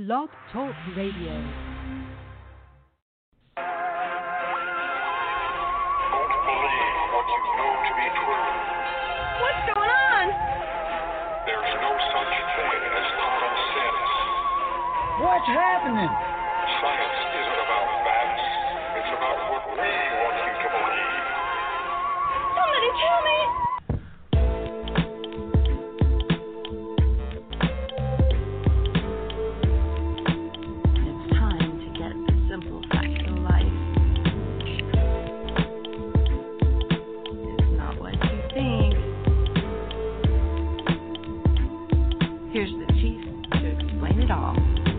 Blog Talk Radio. What's happening? Science isn't about facts. It's about what we want you to believe. Somebody tell me! It's time to get the simple facts of life. It's not what you think. Here's the chief to explain it all.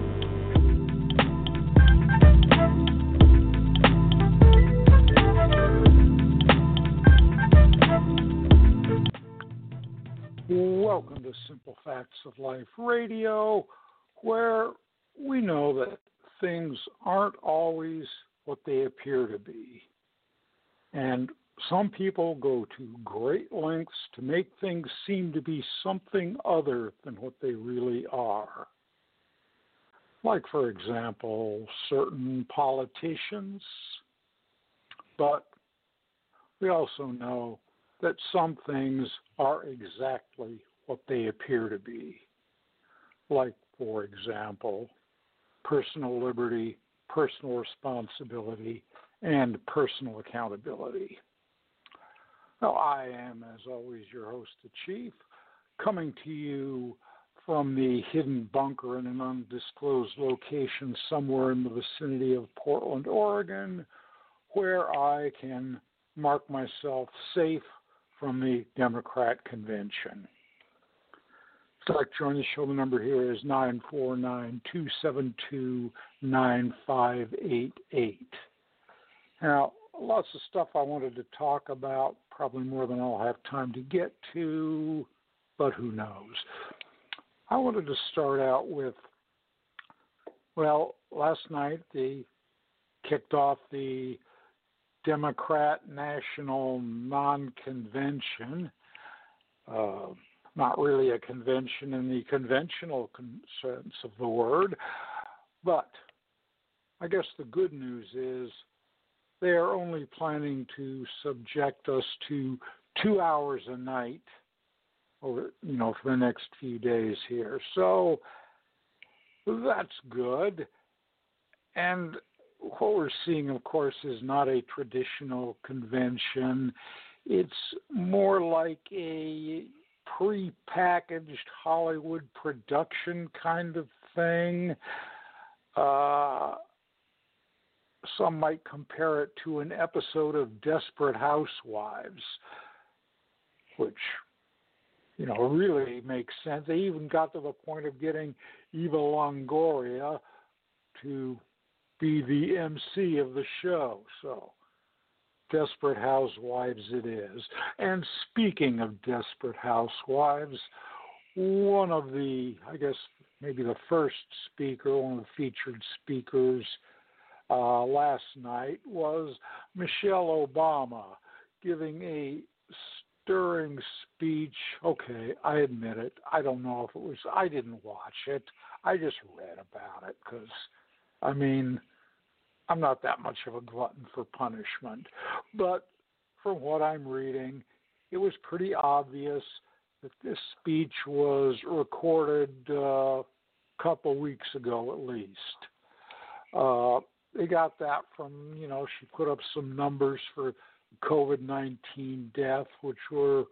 Welcome to Simple Facts of Life Radio, where we know that things aren't always what they appear to be. And some people go to great lengths to make things seem to be something other than what they really are. Like, for example, certain politicians. But we also know that some things are exactly what they appear to be. Like, for example, personal liberty, personal responsibility, and personal accountability. Now, I am, as always, your host, the Chief, coming to you from the hidden bunker in an undisclosed location somewhere in the vicinity of Portland, Oregon, where I can mark myself safe from the Democrat convention. If you'd like to join the show, the number here is 949-272-9588. Now, lots of stuff I wanted to talk about, probably more than I'll have time to get to, but who knows. I wanted to start out with, well, last night they kicked off the Democrat National Non-Convention, not really a convention in the conventional sense of the word, but I guess the good news is they are only planning to subject us to 2 hours a night over, for the next few days here. So that's good. And what we're seeing, of course, is not a traditional convention. It's more like a pre-packaged Hollywood production kind of thing. Some might compare it to an episode of Desperate Housewives, which, really makes sense. They even got to the point of getting Eva Longoria to be the MC of the show. So, Desperate Housewives it is. And speaking of Desperate Housewives, one of the, I guess maybe the first speaker, one of the featured speakers last night was Michelle Obama giving a stirring speech. Okay, I admit it. I don't know if it was, I didn't watch it. I just read about it because, I'm not that much of a glutton for punishment. But from what I'm reading, it was pretty obvious that this speech was recorded a couple weeks ago at least. They got that from, she put up some numbers for COVID-19 death, which were,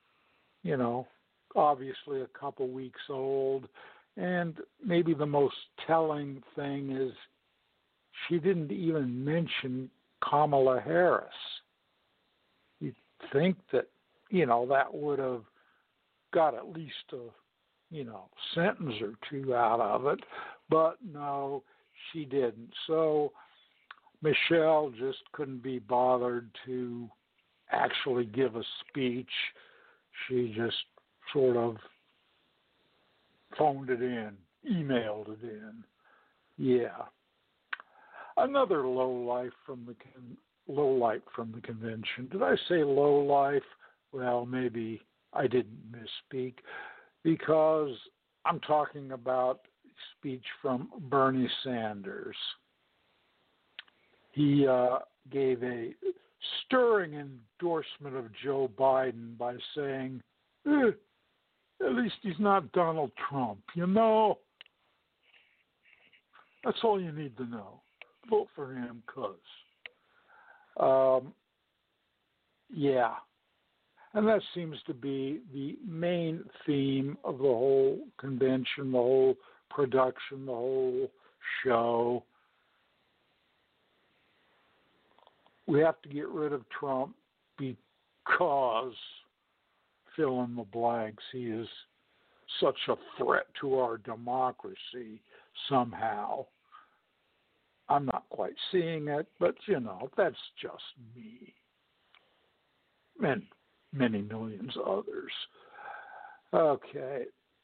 obviously a couple weeks old. And maybe the most telling thing is she didn't even mention Kamala Harris. You'd think that, that would have got at least a, sentence or two out of it. But no, she didn't. So Michelle just couldn't be bothered to actually give a speech. She just sort of phoned it in, emailed it in. Yeah. Another low light from the convention. Did I say low life? Well, maybe I didn't misspeak, because I'm talking about speech from Bernie Sanders. He gave a stirring endorsement of Joe Biden by saying, at least he's not Donald Trump, you know. That's all you need to know. Vote for him, cuz. Yeah. And that seems to be the main theme of the whole convention, the whole production, the whole show. We have to get rid of Trump because, fill in the blanks, he is such a threat to our democracy somehow. I'm not quite seeing it, but, you know, that's just me. And many millions of others. Okay.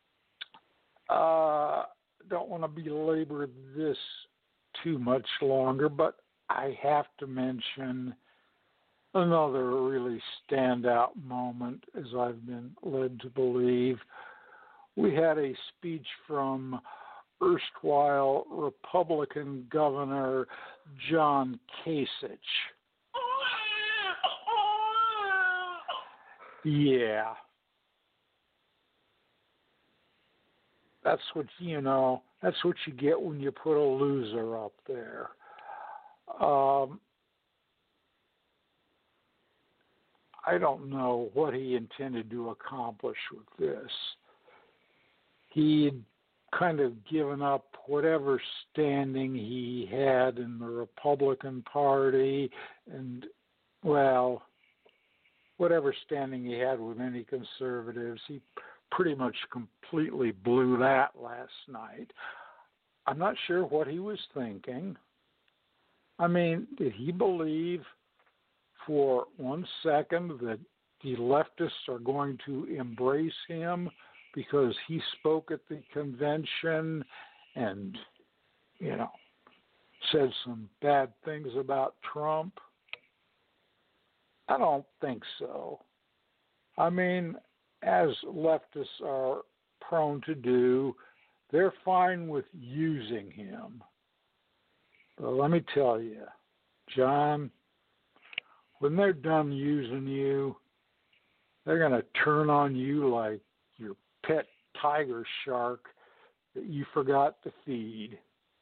Don't want to belabor this too much longer, but I have to mention another really standout moment, as I've been led to believe. We had a speech from erstwhile Republican Governor John Kasich. Yeah. That's what, you know, that's what you get when you put a loser up there. I don't know what he intended to accomplish with this. He'd kind of given up whatever standing he had in the Republican Party and, well, whatever standing he had with any conservatives. He pretty much completely blew that last night. I'm not sure what he was thinking. I mean, did he believe for 1 second that the leftists are going to embrace him because he spoke at the convention and, you know, said some bad things about Trump? I don't think so. I mean, as leftists are prone to do, they're fine with using him. But let me tell you, John, when they're done using you, they're going to turn on you like your pet tiger shark that you forgot to feed.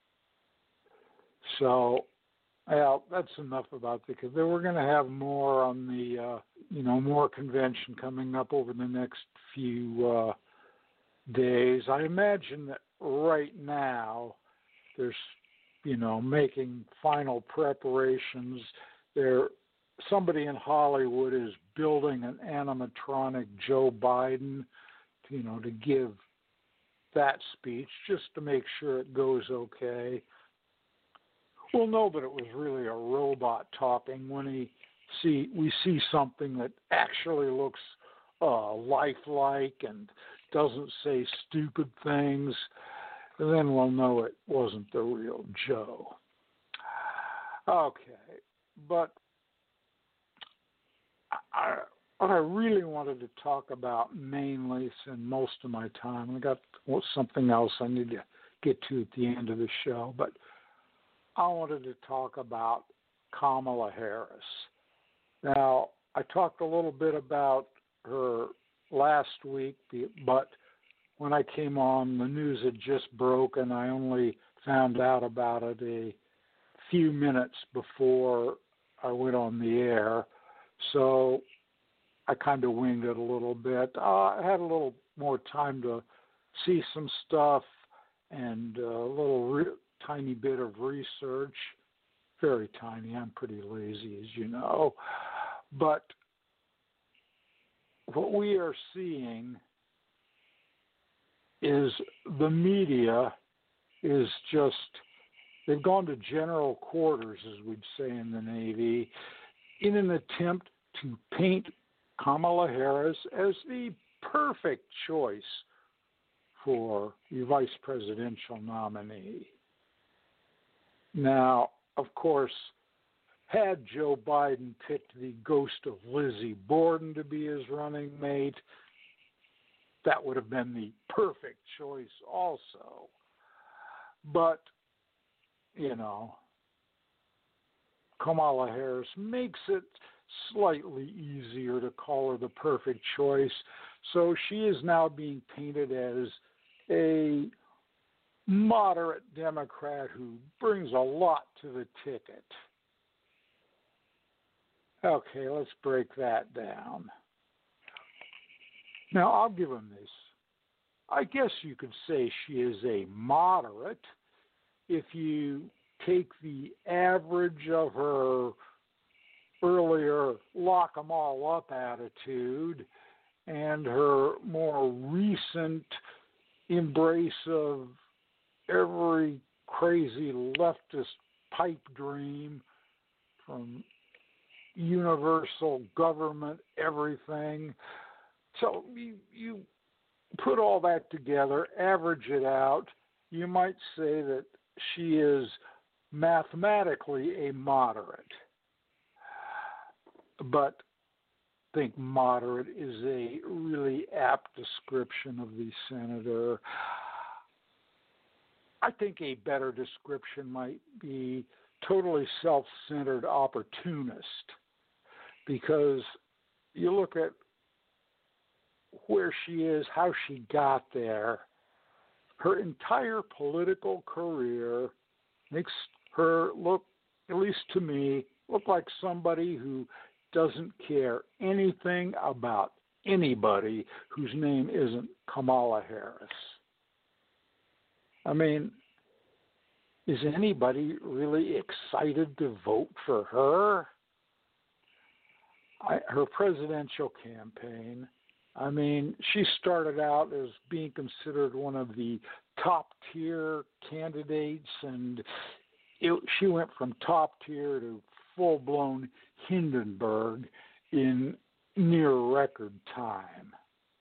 So, well, that's enough about the, because we're going to have more on the, more convention coming up over the next few days. I imagine that right now there's, making final preparations. Somebody in Hollywood is building an animatronic Joe Biden, to give that speech just to make sure it goes okay. We'll know that it was really a robot talking when we see something that actually looks lifelike and doesn't say stupid things, and then we'll know it wasn't the real Joe. Okay, but what I really wanted to talk about mainly, and most of my time, I got something else I need to get to at the end of the show, but I wanted to talk about Kamala Harris. Now, I talked a little bit about her last week, but when I came on, the news had just broken. I only found out about it a few minutes before I went on the air, so I kind of winged it a little bit. I had a little more time to see some stuff and a little tiny bit of research. Very tiny. I'm pretty lazy, as you know. But what we are seeing is the media is just, they've gone to general quarters, as we'd say in the Navy, in an attempt to paint Kamala Harris as the perfect choice for the vice presidential nominee. Now, of course, had Joe Biden picked the ghost of Lizzie Borden to be his running mate, that would have been the perfect choice also. But, you know, Kamala Harris makes it slightly easier to call her the perfect choice. So she is now being painted as a moderate Democrat who brings a lot to the ticket. Okay, let's break that down. Now, I'll give him this. I guess you could say she is a moderate if you take the average of her earlier lock 'em all up attitude and her more recent embrace of every crazy leftist pipe dream from universal government, everything. So you put all that together, average it out, you might say that she is mathematically a moderate. But I think moderate is a really apt description of the senator. I think a better description might be totally self-centered opportunist, because you look at where she is, how she got there, her entire political career makes her look, at least to me, look like somebody who doesn't care anything about anybody whose name isn't Kamala Harris. I mean, is anybody really excited to vote for her? Her presidential campaign, I mean, she started out as being considered one of the top-tier candidates, and she went from top-tier to full-blown Hindenburg in near record time.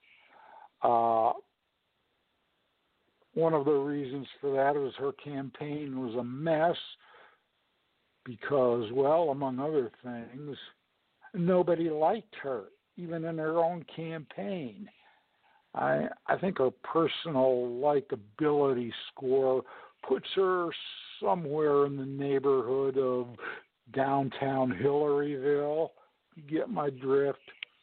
One of the reasons for that was her campaign was a mess because, well, among other things, nobody liked her, even in her own campaign. I think her personal likability score puts her somewhere in the neighborhood of downtown Hillaryville. You get my drift.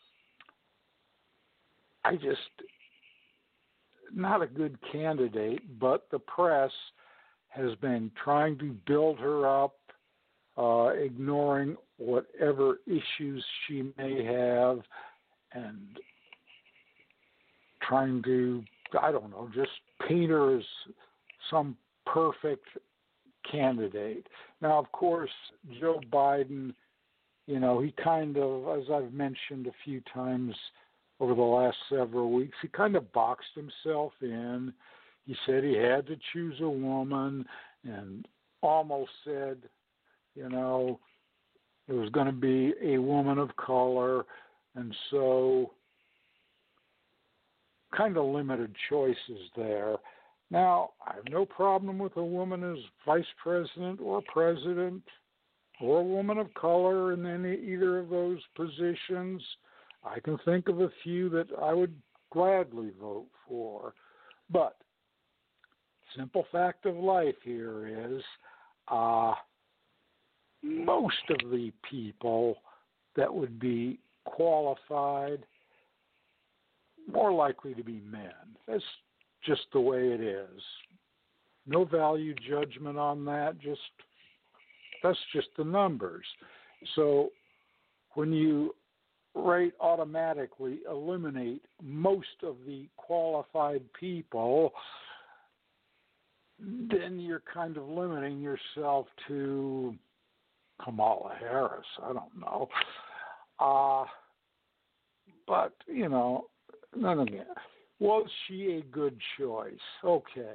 Not a good candidate, but the press has been trying to build her up, ignoring whatever issues she may have, and trying to, I don't know, just paint her as some perfect candidate. Now, of course, Joe Biden, you know, he kind of, as I've mentioned a few times over the last several weeks, he kind of boxed himself in. He said he had to choose a woman and almost said, you know, it was going to be a woman of color, and so kind of limited choices there. Now, I have no problem with a woman as vice president or president or a woman of color in either of those positions. I can think of a few that I would gladly vote for. But simple fact of life here is most of the people that would be qualified more likely to be men. That's just the way it is. No value judgment on that. That's just the numbers. So when you automatically eliminate most of the qualified people, then you're kind of limiting yourself to Kamala Harris. I don't know. But, you know, none of that. Was she a good choice? Okay.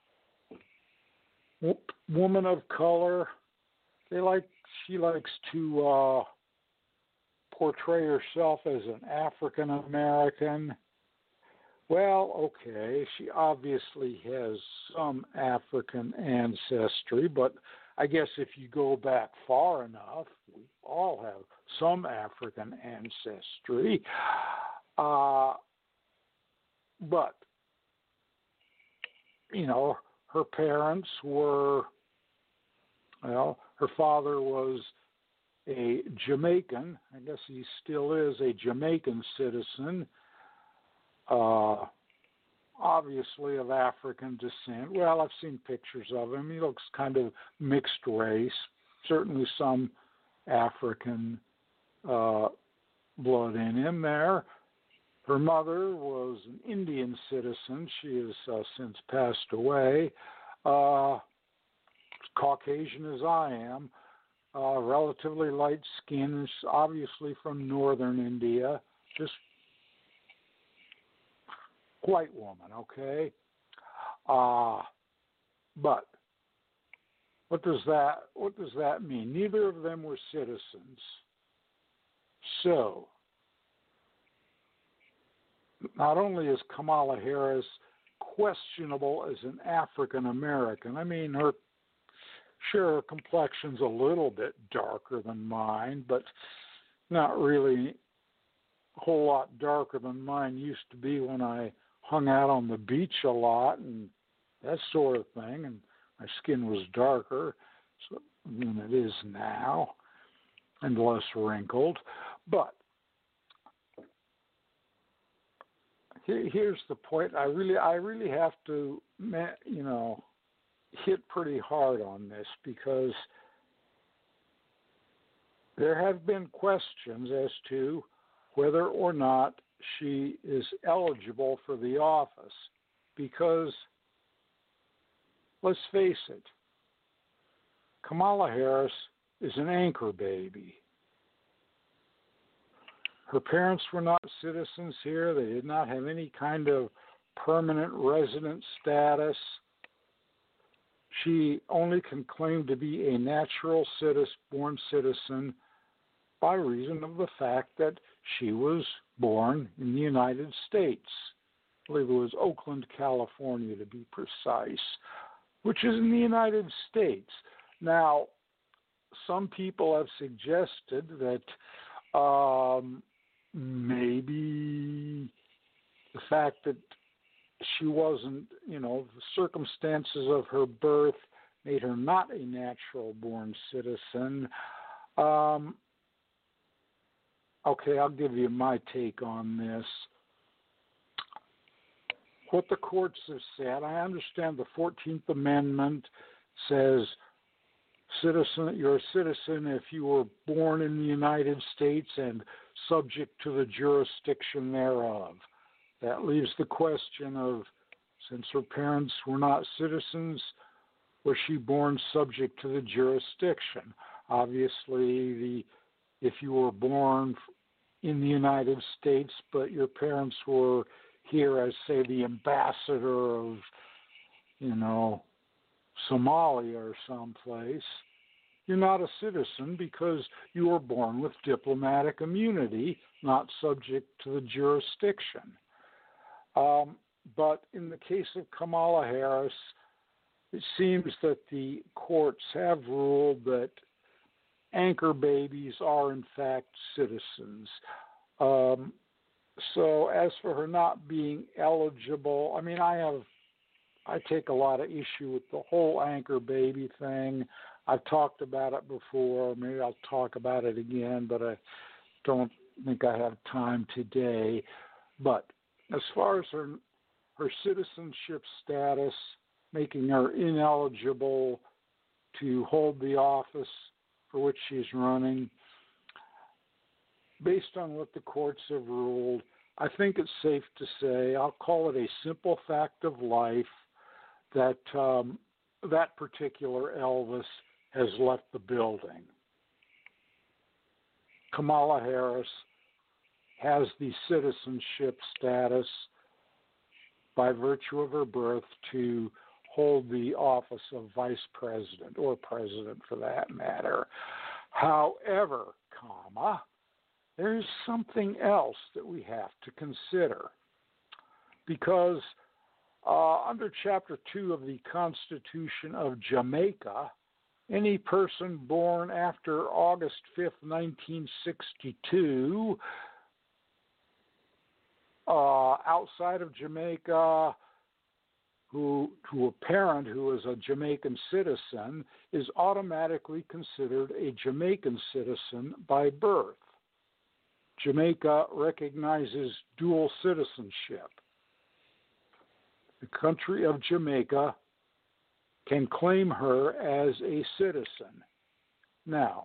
Woman of color, she likes to portray herself as an African American. Well, okay, she obviously has some African ancestry, but I guess if you go back far enough, we all have some African ancestry. But, you know, her parents were, well, her father was a Jamaican. I guess he still is a Jamaican citizen, obviously of African descent. Well, I've seen pictures of him. He looks kind of mixed race, certainly some African blood in him there. Her mother was an Indian citizen. She has since passed away. Caucasian as I am, relatively light skin, obviously from northern India, just white woman, okay? But what does that mean? Neither of them were citizens. So, not only is Kamala Harris questionable as an African American, I mean, her complexion's a little bit darker than mine, but not really a whole lot darker than mine used to be when I hung out on the beach a lot and that sort of thing, and my skin was darker than it is now and less wrinkled. But here's the point. I really have to, hit pretty hard on this, because there have been questions as to whether or not she is eligible for the office, because let's face it, Kamala Harris is an anchor baby. Her parents were not citizens here. They did not have any kind of permanent resident status. She only can claim to be a natural born citizen by reason of the fact that she was born in the United States. I believe it was Oakland, California, to be precise, which is in the United States. Now, some people have suggested that maybe the fact that she wasn't, the circumstances of her birth made her not a natural-born citizen. Okay, I'll give you my take on this. What the courts have said, I understand the 14th Amendment says you're a citizen if you were born in the United States and subject to the jurisdiction thereof. That leaves the question of, since her parents were not citizens, was she born subject to the jurisdiction? Obviously, if you were born in the United States, but your parents were here as, say, the ambassador of, Somalia or someplace, you're not a citizen because you were born with diplomatic immunity, not subject to the jurisdiction. But in the case of Kamala Harris, it seems that the courts have ruled that anchor babies are in fact citizens. So as for her not being eligible, I mean, I take a lot of issue with the whole anchor baby thing. I've talked about it before. Maybe I'll talk about it again, but I don't think I have time today. But as far as her citizenship status, making her ineligible to hold the office for which she's running, based on what the courts have ruled, I think it's safe to say, I'll call it a simple fact of life, that that particular Elvis has left the building. Kamala Harris has the citizenship status by virtue of her birth to hold the office of vice president, or president for that matter. However, there's something else that we have to consider, because under Chapter 2 of the Constitution of Jamaica, any person born after August 5th, 1962, outside of Jamaica, to a parent who is a Jamaican citizen is automatically considered a Jamaican citizen by birth. Jamaica recognizes dual citizenship. The country of Jamaica can claim her as a citizen. Now,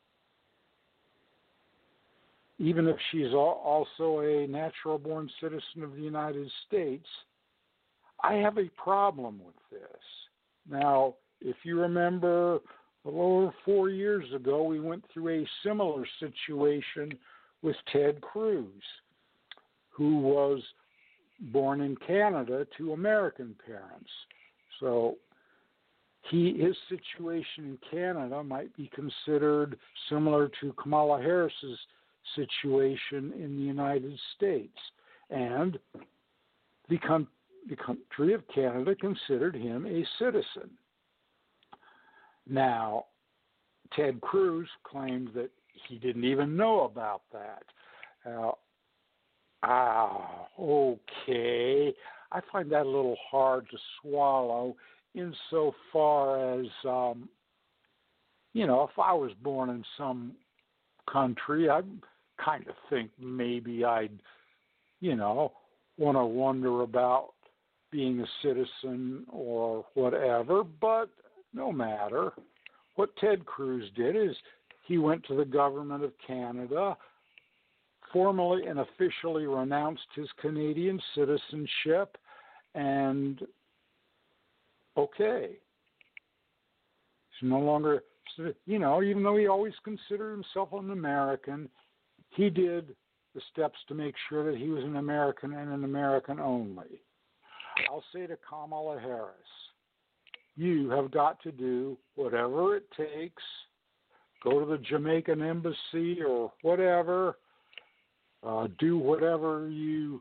even if she's also a natural-born citizen of the United States, I have a problem with this. Now, if you remember, a little over 4 years ago, we went through a similar situation with Ted Cruz, who was born in Canada to American parents. So his situation in Canada might be considered similar to Kamala Harris's situation in the United States. And the country of Canada considered him a citizen. Now, Ted Cruz claimed that he didn't even know about that. Okay. I find that a little hard to swallow insofar as, if I was born in some country, I kind of think maybe I'd, want to wonder about being a citizen or whatever, but no matter. What Ted Cruz did is he went to the government of Canada, formally and officially renounced his Canadian citizenship, and okay. He's no longer, even though he always considered himself an American, he did the steps to make sure that he was an American and an American only. I'll say to Kamala Harris, you have got to do whatever it takes, go to the Jamaican embassy or whatever, do whatever you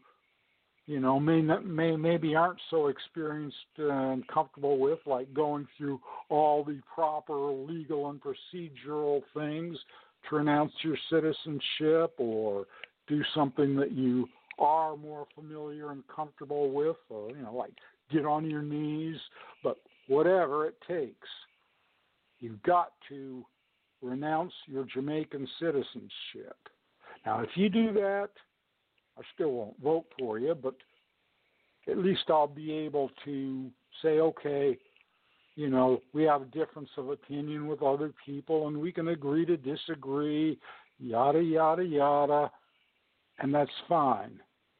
maybe aren't so experienced and comfortable with, like going through all the proper legal and procedural things to renounce your citizenship, or do something that you are more familiar and comfortable with, or, like get on your knees, but whatever it takes, you've got to renounce your Jamaican citizenship. Now, if you do that, I still won't vote for you, but at least I'll be able to say, okay, we have a difference of opinion with other people, and we can agree to disagree, yada, yada, yada, and that's fine.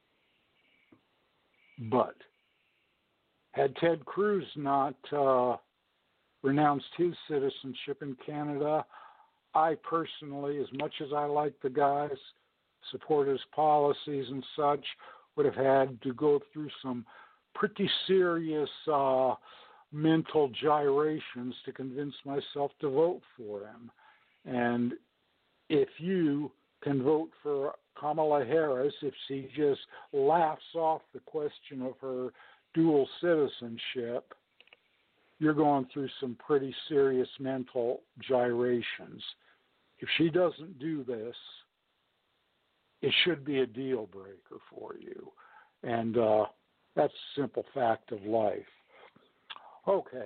But had Ted Cruz not renounced his citizenship in Canada, I personally, as much as I like the guy, support his policies and such, would have had to go through some pretty serious mental gyrations to convince myself to vote for him. And if you can vote for Kamala Harris, if she just laughs off the question of her dual citizenship, you're going through some pretty serious mental gyrations. If she doesn't do this, it should be a deal breaker for you. And that's a simple fact of life. Okay.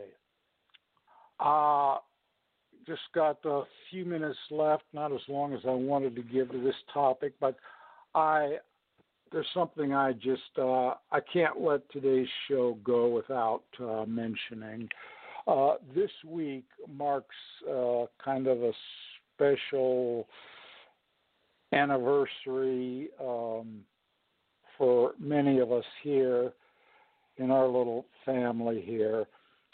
Just got a few minutes left, not as long as I wanted to give to this topic, but there's something I can't let today's show go without mentioning. This week marks kind of a special anniversary for many of us here in our little family here.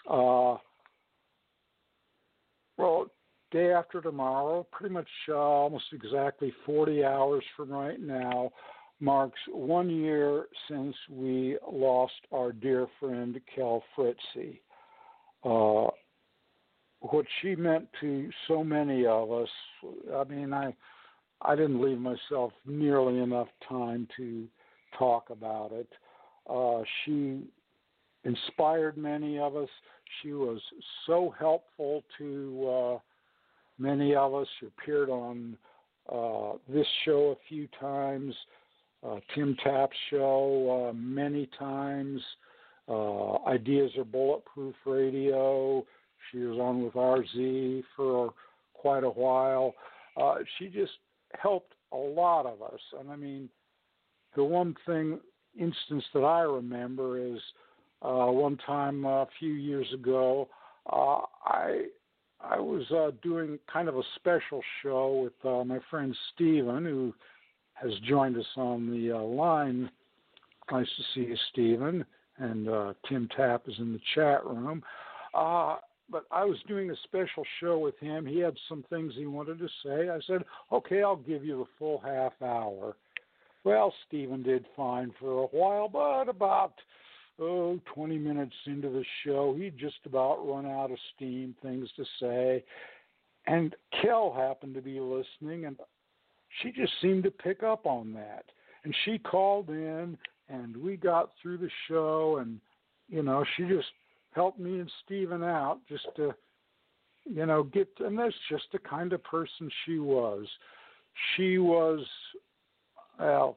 Well, day after tomorrow, pretty much almost exactly 40 hours from right now, marks 1 year since we lost our dear friend Kel Fritzy. What she meant to so many of us, I mean, I didn't leave myself nearly enough time to talk about it. She inspired many of us. She was so helpful to many of us. She appeared on this show a few times, Tim Tapp's show many times. Ideas Are Bulletproof Radio. She was on with RZ for quite a while. She just helped a lot of us. And I mean, the one instance that I remember is one time a few years ago, I was doing kind of a special show with my friend Stephen, who has joined us on the line. Nice to see you, Stephen. And Tim Tapp is in the chat room. But I was doing a special show with him. He had some things he wanted to say. I said, okay, I'll give you the full half hour. Well, Stephen did fine for a while, but about 20 minutes into the show, he'd just about run out of steam, things to say. And Kel happened to be listening, and she just seemed to pick up on that. And she called in, and we got through the show, and, you know, she just helped me and Stephen out just to, you know, and that's just the kind of person she was. She was, well,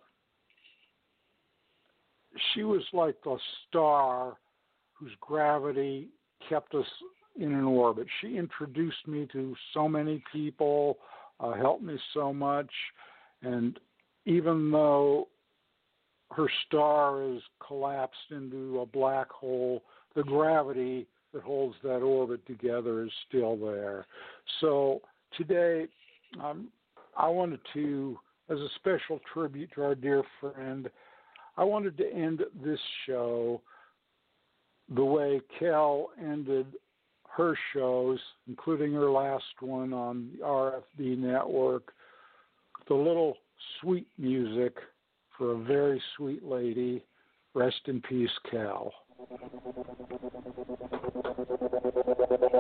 she was like a star whose gravity kept us in an orbit. She introduced me to so many people, helped me so much, and even though her star is collapsed into a black hole, the gravity that holds that orbit together is still there. So today, I wanted to, as a special tribute to our dear friend, I wanted to end this show the way Kel ended her shows, including her last one on the RFB network, the little sweet music for a very sweet lady. Rest in peace, Kel.